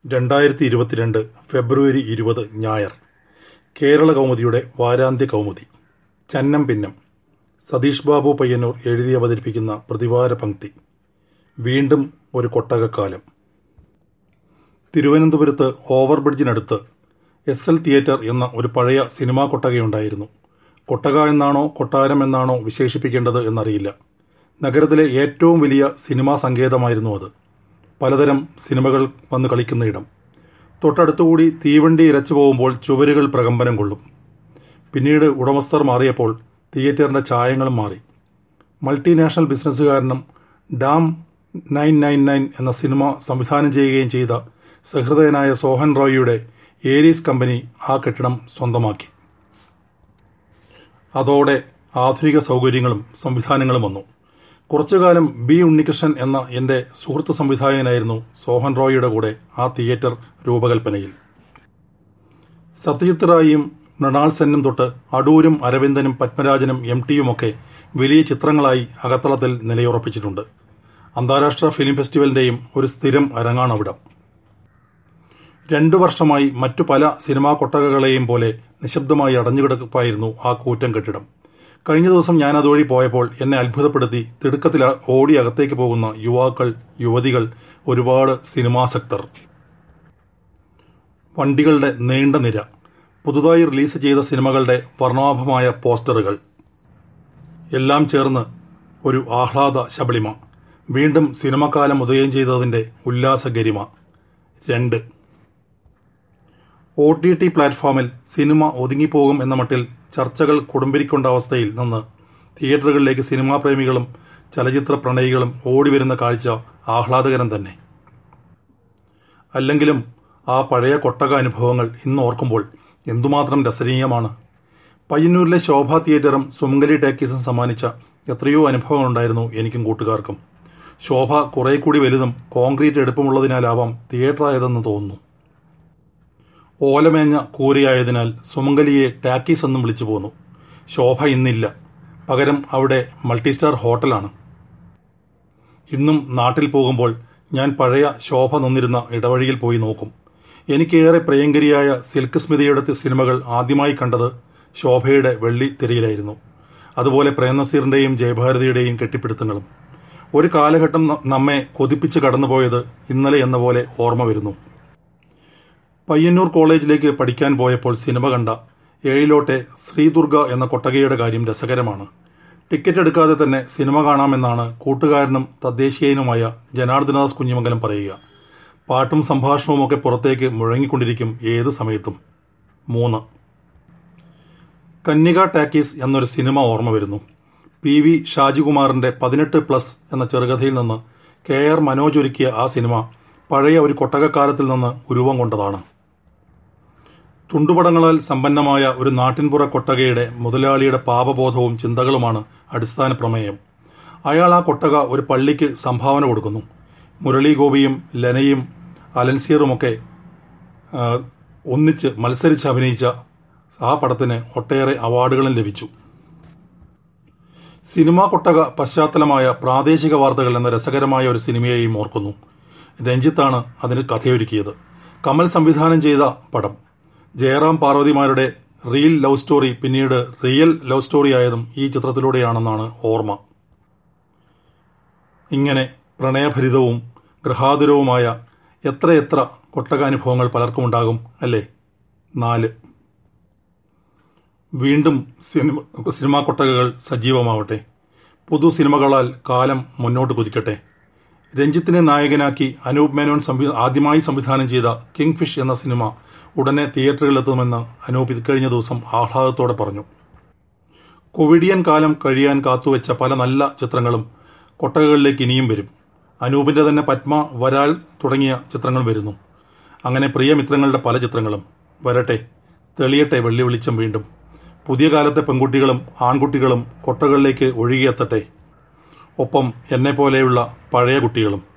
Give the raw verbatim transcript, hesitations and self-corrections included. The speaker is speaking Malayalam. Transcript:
രണ്ടായിരത്തി ഇരുപത്തിരണ്ട് ഫെബ്രുവരി ഇരുപത് ഞായർ. കേരള കൗമുദിയുടെ വാരാന്ത്യ കൗമുദി. ചന്നം ഭിന്നം. സതീഷ് ബാബു പയ്യന്നൂർ എഴുതി അവതരിപ്പിക്കുന്ന പ്രതിവാര പങ്ക്തി. വീണ്ടും ഒരു കൊട്ടകക്കാലം. തിരുവനന്തപുരത്ത് ഓവർബ്രിഡ്ജിനടുത്ത് എസ് എൽ തിയേറ്റർ എന്ന ഒരു പഴയ സിനിമാ കൊട്ടകയുണ്ടായിരുന്നു. കൊട്ടക എന്നാണോ കൊട്ടാരം എന്നാണോ വിശേഷിപ്പിക്കേണ്ടത് എന്നറിയില്ല. നഗരത്തിലെ ഏറ്റവും വലിയ സിനിമാ സങ്കേതമായിരുന്നു അത്. പലതരം സിനിമകൾ വന്ന് കളിക്കുന്ന ഇടം. തൊട്ടടുത്തുകൂടി തീവണ്ടി ഇരച്ചു പോകുമ്പോൾ ചുവരുകൾ പ്രകമ്പനം കൊള്ളും. പിന്നീട് ഉടമസ്ഥർ മാറിയപ്പോൾ തിയേറ്ററിന്റെ ചായങ്ങളും മാറി. മൾട്ടിനാഷണൽ ബിസിനസ്സുകാരനും ഡാം നയൻ നയൻ നയൻ എന്ന സിനിമ സംവിധാനം ചെയ്യുകയും ചെയ്ത സഹൃദയനായ സോഹൻ റോയിയുടെ ഏരീസ് കമ്പനി ആ കെട്ടിടം സ്വന്തമാക്കി. അതോടെ ആധുനിക സൗകര്യങ്ങളും സംവിധാനങ്ങളും വന്നു. കുറച്ചുകാലം ബി ഉണ്ണികൃഷ്ണൻ എന്ന എന്റെ സുഹൃത്ത് സംവിധായകനായിരുന്നു സോഹൻ റോയിയുടെ കൂടെ ആ തിയേറ്റർ രൂപകൽപ്പനയിൽ. സത്യജിത് റായിയും മൃണാൾ സെന്നും തൊട്ട് അടൂരും അരവിന്ദനും പത്മരാജനും എം ടിയുമൊക്കെ വലിയ ചിത്രങ്ങളായി അകത്തളത്തിൽ നിലയുറപ്പിച്ചിട്ടുണ്ട്. അന്താരാഷ്ട്ര ഫിലിം ഫെസ്റ്റിവലിന്റെയും ഒരു സ്ഥിരം അരങ്ങാണവിടം. രണ്ടു വർഷമായി മറ്റു പല സിനിമാ കൊട്ടകകളെയും പോലെ നിശബ്ദമായി അടഞ്ഞുകിടപ്പായിരുന്നു ആ കൂറ്റൻ കെട്ടിടം. കഴിഞ്ഞ ദിവസം ഞാൻ അതുവഴി പോയപ്പോൾ എന്നെ അത്ഭുതപ്പെടുത്തി തിടുക്കത്തിൽ ഓടി അകത്തേക്ക് പോകുന്ന യുവാക്കൾ, യുവതികൾ, ഒരുപാട് സിനിമാസക്തർ. വണ്ടികളുടെ നീണ്ട നിര, പുതുതായി റിലീസ് ചെയ്ത സിനിമകളുടെ വർണ്ണാഭമായ പോസ്റ്ററുകൾ, എല്ലാം ചേർന്ന് ഒരു ആഹ്ലാദ ശബളിമ. വീണ്ടും സിനിമക്കാലം ഉദയം ചെയ്തതിന്റെ ഉല്ലാസഗരിമ. രണ്ട് ഒ ടി ടി പ്ലാറ്റ്ഫോമിൽ സിനിമ ഒതുങ്ങിപ്പോകും എന്ന മട്ടിൽ ചർച്ചകൾ കൊടുമ്പിരിക്കൊണ്ട അവസ്ഥയിൽ നിന്ന് തിയേറ്ററുകളിലേക്ക് സിനിമാ പ്രേമികളും ചലച്ചിത്ര പ്രണയികളും ഓടിവരുന്ന കാഴ്ച ആഹ്ലാദകരം തന്നെ. അല്ലെങ്കിലും ആ പഴയ കൊട്ടക അനുഭവങ്ങൾ ഇന്ന് ഓർക്കുമ്പോൾ എന്തുമാത്രം രസനീയമാണ്. പയ്യന്നൂരിലെ ശോഭ തിയേറ്ററും സുമംഗലി ടാക്കീസും സമ്മാനിച്ച എത്രയോ അനുഭവങ്ങളുണ്ടായിരുന്നു എനിക്കും കൂട്ടുകാർക്കും. ശോഭ കുറെ കൂടി വലുതും കോൺക്രീറ്റ് എടുപ്പമുള്ളതിനാലാവാം തിയേറ്ററായതെന്ന് തോന്നുന്നു. ഓലമേഞ്ഞ കൂരയായതിനാൽ സുമംഗലിയെ ടാക്കീസ് എന്നും വിളിച്ചു പോന്നു. ശോഭ ഇന്നില്ല. പകരം അവിടെ മൾട്ടിസ്റ്റാർ ഹോട്ടലാണ്. ഇന്നും നാട്ടിൽ പോകുമ്പോൾ ഞാൻ പഴയ ശോഭ നിന്നിരുന്ന ഇടവഴിയിൽ പോയി നോക്കും. എനിക്കേറെ പ്രിയങ്കരിയായ സിൽക്ക് സ്മിതയുടെ സിനിമകൾ ആദ്യമായി കണ്ടത് ശോഭയുടെ വെള്ളി തിരയിലായിരുന്നു. അതുപോലെ പ്രേംനസീറിന്റെയും ജയഭാരതിയുടെയും കെട്ടിപ്പിടുത്തങ്ങളും. ഒരു കാലഘട്ടം നമ്മെ കൊതിപ്പിച്ച് കടന്നുപോയത് ഇന്നലെ എന്ന പോലെ ഓർമ്മ വരുന്നു. പയ്യന്നൂർ കോളേജിലേക്ക് പഠിക്കാൻ പോയപ്പോൾ സിനിമ കണ്ട ഏഴിലോട്ടെ ശ്രീദുർഗ എന്ന കൊട്ടകയുടെ കാര്യം രസകരമാണ്. ടിക്കറ്റ് എടുക്കാതെ തന്നെ സിനിമ കാണാമെന്നാണ് കൂട്ടുകാരനും തദ്ദേശീയനുമായ ജനാർദ്ദനദാസ് കുഞ്ഞിമംഗലം പറയുക. പാട്ടും സംഭാഷണവുമൊക്കെ പുറത്തേക്ക് മുഴങ്ങിക്കൊണ്ടിരിക്കും ഏത് സമയത്തും. മൂന്ന് കന്യക ടാക്കീസ് എന്നൊരു സിനിമ ഓർമ്മ വരുന്നു. പി വി ഷാജികുമാറിന്റെ പതിനെട്ട് പ്ലസ് എന്ന ചെറുകഥയിൽ നിന്ന് കെ ആർ മനോജ് ഒരുക്കിയ ആ സിനിമ പഴയ ഒരു കൊട്ടകക്കാലത്തിൽ നിന്ന് ഉരുവം കൊണ്ടതാണ്. തുണ്ടുപടങ്ങളാൽ സമ്പന്നമായ ഒരു നാട്ടിൻപുറ കൊട്ടകയുടെ മുതലാളിയുടെ പാപബോധവും ചിന്തകളുമാണ് അടിസ്ഥാന പ്രമേയം. അയാൾ ആ കൊട്ടക ഒരു പള്ളിക്ക് സംഭാവന കൊടുക്കുന്നു. മുരളി ഗോപിയും ലെനയും അലൻസിയറുമൊക്കെ ഒന്നിച്ച് മത്സരിച്ച് അഭിനയിച്ച ആ പടത്തിന് ഒട്ടേറെ അവാർഡുകളും ലഭിച്ചു. സിനിമാ കൊട്ടക പശ്ചാത്തലമായ പ്രാദേശിക വാർത്തകൾ എന്ന രസകരമായ ഒരു സിനിമയെയും ഓർക്കുന്നു. രഞ്ജിത്താണ് അതിന് കഥയൊരുക്കിയത്. കമൽ സംവിധാനം ചെയ്ത പടം. ജയറാം പാർവതിമാരുടെ റിയൽ ലവ് സ്റ്റോറി പിന്നീട് റിയൽ ലവ് സ്റ്റോറി ആയതും ഈ ചിത്രത്തിലൂടെയാണെന്നാണ് ഓർമ്മ. ഇങ്ങനെ പ്രണയഭരിതവും ഗൃഹാതുരവുമായ എത്രയെത്ര കൊട്ടകാനുഭവങ്ങൾ പലർക്കും ഉണ്ടാകും അല്ലേ. നാല് വീണ്ടും സിനിമ സിനിമാ കൊട്ടകകൾ സജീവമാവട്ടെ. പുതു സിനിമകളാൽ കാലം മുന്നോട്ട് കുതിക്കട്ടെ. രഞ്ജിത്തിനെ നായകനാക്കി അനൂപ് മേനോൻ ആദ്യമായി സംവിധാനം ചെയ്ത കിങ് ഫിഷ് എന്ന സിനിമ ഉടനെ തിയേറ്ററുകളിലെത്തുമെന്ന് അനൂപ് ഇക്കഴിഞ്ഞ ദിവസം ആഹ്ലാദത്തോടെ പറഞ്ഞു. കോവിഡിയൻ കാലം കഴിയാൻ കാത്തുവെച്ച പല നല്ല ചിത്രങ്ങളും കൊട്ടകകളിലേക്ക് ഇനിയും വരും. അനൂപിന്റെ തന്നെ പത്മ, വരാൽ തുടങ്ങിയ ചിത്രങ്ങൾ വരുന്നു. അങ്ങനെ പ്രിയമിത്രങ്ങളുടെ പല ചിത്രങ്ങളും വരട്ടെ. തെളിയട്ടെ വെള്ളി വെളിച്ചം വീണ്ടും. പുതിയ കാലത്തെ പെൺകുട്ടികളും ആൺകുട്ടികളും കൊട്ടകളിലേക്ക് ഒഴുകിയെത്തട്ടെ. ഒപ്പം എന്നെപ്പോലെയുള്ള പഴയ കുട്ടികളും.